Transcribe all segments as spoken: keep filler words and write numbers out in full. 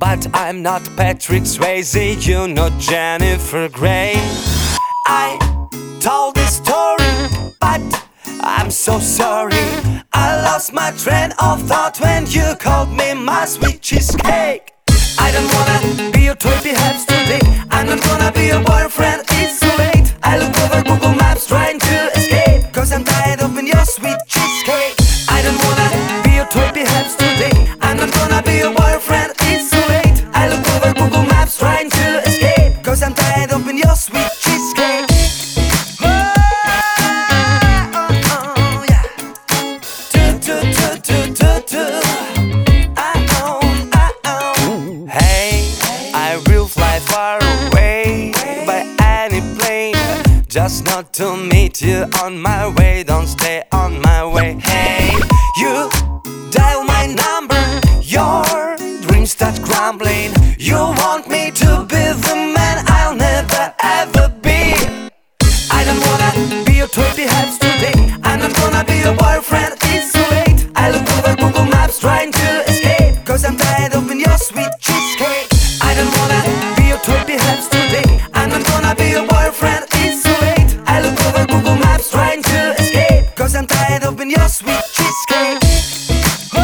But I'm not Patrick Swayze, you know Jennifer Grey. I told this story, but I'm so sorry. I lost my train of thought when you called me my sweet cheesecake. I don't wanna be your toy perhaps today. I'm not gonna be your boyfriend, it's too late. I look over Google Maps trying to escape, cause I'm tired of being your sweet cheesecake. I don't wanna be your toy perhaps today. I'm not gonna be your boyfriend, it's too late. I look over Google Maps trying to escape, cause I'm tired of being your sweet cheesecake. Just not to meet you on my way, don't stay on my way. Hey, you dial my number, your dreams start crumbling. You want me to be the man I'll never ever be. I don't wanna be your toy perhaps today. I'm not gonna be your boyfriend, it's too late. I look over Google Maps trying to escape, cause I'm tired of being your sweet cheesecake. I don't wanna be your toy perhaps today. I'm not gonna be your boyfriend, it's too late. I look over Google Maps trying to escape, cause I'm tired of being your sweet cheesecake. Oh,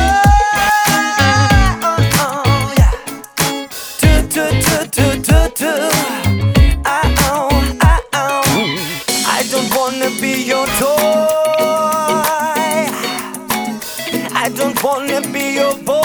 oh, oh, yeah. Do, do, do, do, do, do. Ah, oh, ah, oh. I don't wanna be your toy. I don't wanna be your boy.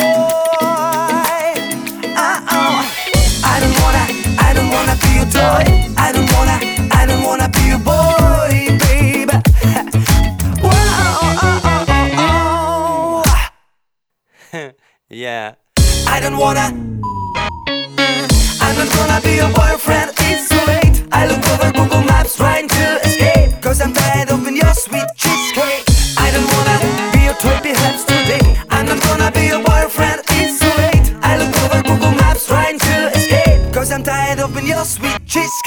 Ah, oh. I don't wanna, I don't wanna be your toy. I don't wanna, I don't wanna be your boy, baby. Whoa, oh, oh, oh, oh. Yeah. I don't wanna, I'm not gonna be your boyfriend, it's too late. I look over Google Maps trying to escape, cause I'm tired of being your sweet cheesecake. I don't wanna be your toy perhaps today. I'm not gonna be your boyfriend, it's too late. I look over Google Maps trying to escape, cause I'm tired of being your sweet cheesecake.